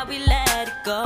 how we let it go.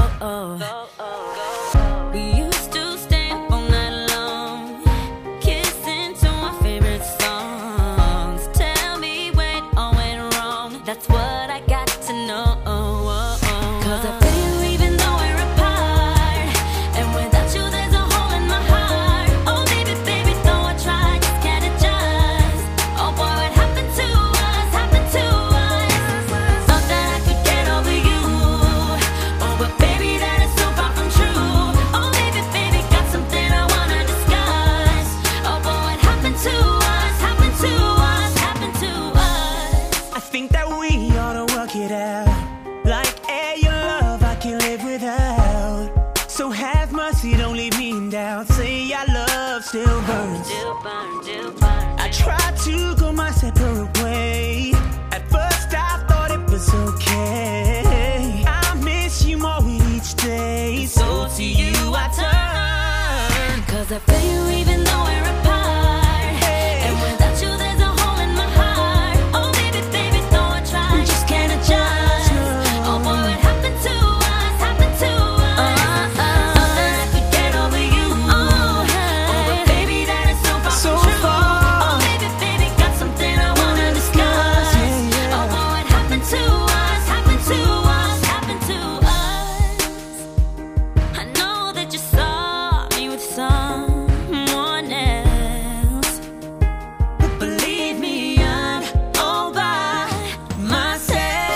We used to stay up all night long, kissing to our favorite songs. Tell me when all went wrong, that's what I got to know. 'Cause I feel you even though we're apart, and without you there's a hole in my heart. Oh baby, baby, though I try, just can't adjust. Oh boy, what happened to us, happened to us. Thought that I could get over you, oh but baby that is so far from true. Oh baby, baby, got something I wanna discuss. Oh boy, what happened to us, happened to us, happened to us. I think that we ought to work it out. Like air, your love I can't live without. So have mercy, don't leave me in doubt. Say our love still burns. Still burn, still burn. I tried to go my separate way. At first I thought it was okay. I miss you more with each day. So to you I turn. 'Cause I feel you even though we're apart, and without you there's a hole in my heart. Oh baby, baby, though I try, just can't adjust. Oh boy, what happened to us, happened to us. Thought that I could get over you, oh but baby that is so far So from true. far. Oh baby, baby, got something I wanna discuss. Oh boy, what happened to us, happened to us, happened to us. I know that you saw me with someone else, but believe me, I'm all by myself.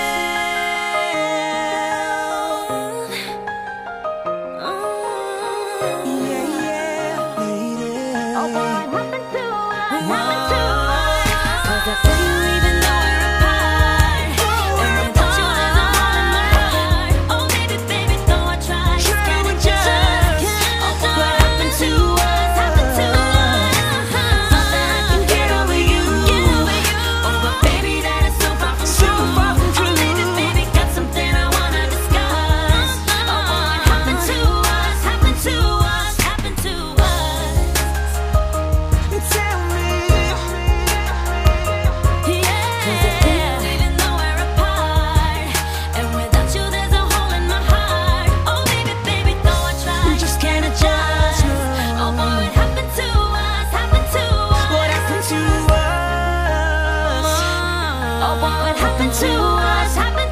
Yeah, yeah, lady. Oh boy, what happened to us, happened to us. 'Cause I feel you even though we're apart, and without you there's a hole in my heart. Oh baby, baby, though I try, just can't adjust. Oh boy, what happened to us, happened to us. Thought that I could get over you, oh but baby that is so far from So true. far from Oh true. baby, baby, got something I wanna discuss. Oh boy, what happened to us, happened to us, happened to us. Tell me. Cause I feel even though we're apart, and without you there's a hole in my heart. Oh baby, baby, though I try, just can't adjust. Oh boy, what happened to us, happened to us. What happened to us? Oh boy, what happened to us, happened